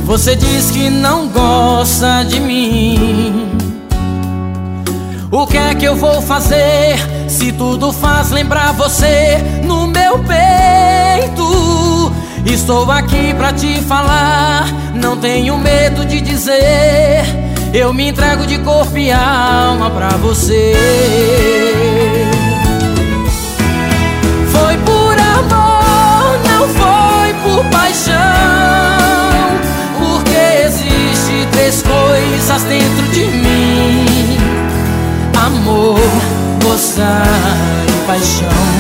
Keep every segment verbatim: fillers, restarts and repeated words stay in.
Você diz que não gosta de mim. O que é que eu vou fazer se tudo faz lembrar você no meu peito? Estou aqui pra te falar, não tenho medo de dizer, eu me entrego de corpo e alma pra você. Foi por amor, não foi por paixão, porque existe três coisas dentro de mim: amor, gostar e paixão.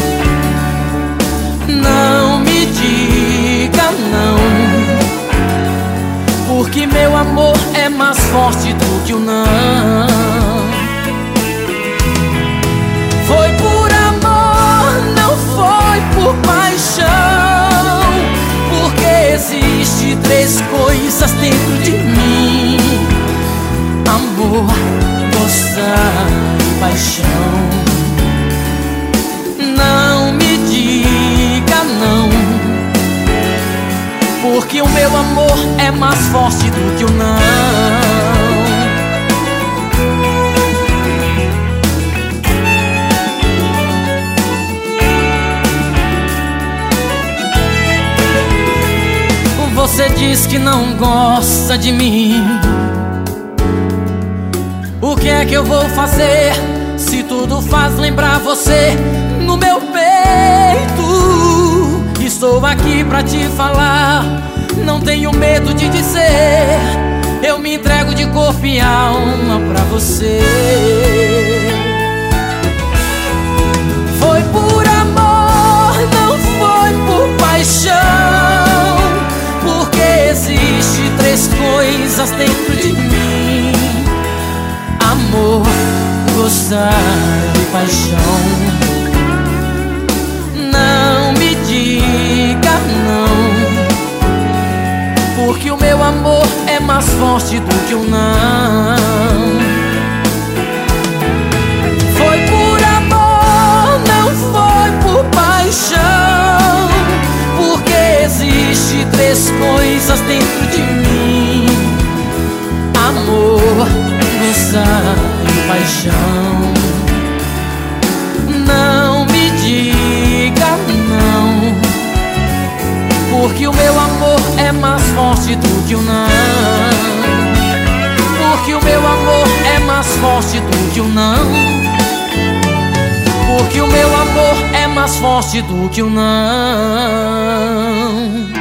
Não me diga não, porque meu amor é mais forte do que o não. Foi por amor, não foi por paixão, porque existe três coisas dentro de mim: amor, gostar e paixão. Não me diga não, porque o meu amor é mais forte do que o não. Você diz que não gosta de mim. O que é que eu vou fazer se tudo faz lembrar você no meu peito? Estou aqui pra te falar, não tenho medo de dizer, eu me entrego de corpo e alma pra você. Foi por amor, não foi por paixão, porque existe três coisas dentro de mim: amor, gostar e paixão. Não me diga não, porque o meu amor é mais forte do que o não. Foi por amor, não foi por paixão, porque existe três coisas dentro de mim: amor, gostar e paixão. Não me diga não, porque o meu amor é mais forte do que o não. Porque o meu amor é mais forte do que o não. Porque o meu amor é mais forte do que o não.